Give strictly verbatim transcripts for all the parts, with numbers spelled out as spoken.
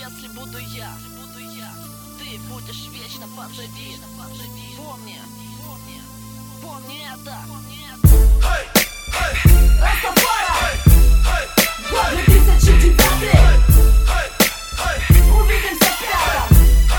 Если буду я, буду я, ты будешь вечно позади. Помни, помни, помни это. Растафара! Год две тысячи девятый! Увидимся в пятом!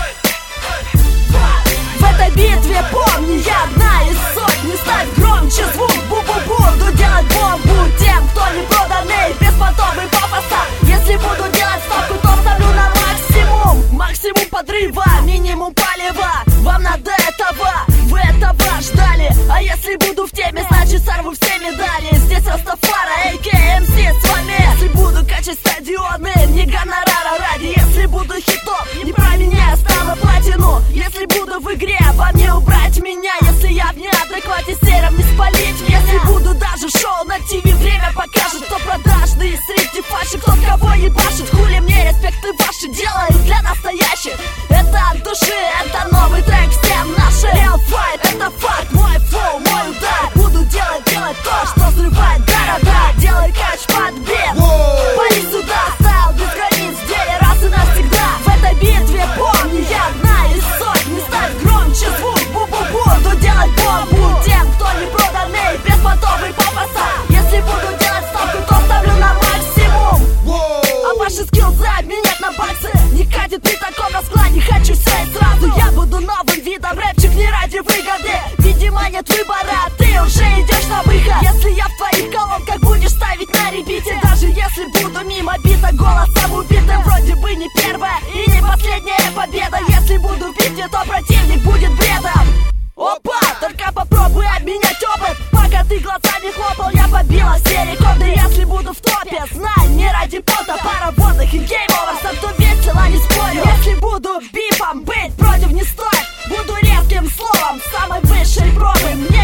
В этой битве помни, я одна из сотни. Ставь громче звук, бу-бу-бу. Буду делать бомбу тем, кто не проданный, без понтов и пафоса. Если буду делать ставку, то ставлю на максимум. Максимум подрыва, минимум палева. Вам надо этого, вы этого ждали. А если буду в теме, значит сорву все медали. Здесь Растафара, а ка эм си с вами. Если буду качать стадионы, не гонорара ради. Если буду хитом, не променяю, стану платину. Если буду в игре, во мне убрать меня. Если я в неадеквате, серым не спалить меня. Если буду даже в шоу на ТВ, время покажет, кто продажный среди фальши, кто кого ебашит. Хули мне респекты ваши делают для настоящих. Это от души, это новый трек всем наши. Real fight, это факт, мой флоу, мой удар. Буду делать, делать то, что взрывает города. Делай кач под бит, пали сюда, стайл без границ, в деле раз и навсегда. В этой битве помни, я одна из сотни. Ставь громче звук, бу-бу-бу. Буду делать бомбу тем, кто не проданный, без понтов и пафоса. Если буду делать ставку, то ставлю на максимум. А ваши скиллзы обменять на баксы не катит при таком раскладе. Хочу все и сразу. Я буду новым видом, рэпчик не ради выгоды. Видимо нет выбора, ты уже идешь на выход. Если я в твоих колонках, будешь ставить на репите. Даже если буду мимо бита голосом убитым. Вроде бы не первая и не последняя победа. Если буду в бите, то противник будет бредом. Опа, только попробуй обменять опыт. Пока ты глазами хлопал, я побила все рекорды. Если буду в топе, знай, не ради пота. Пара водных и гейм-овер, сам кто весело, не спорю. Если буду бифом, быть против не стоит. Буду резким словом, самой высшей пробы.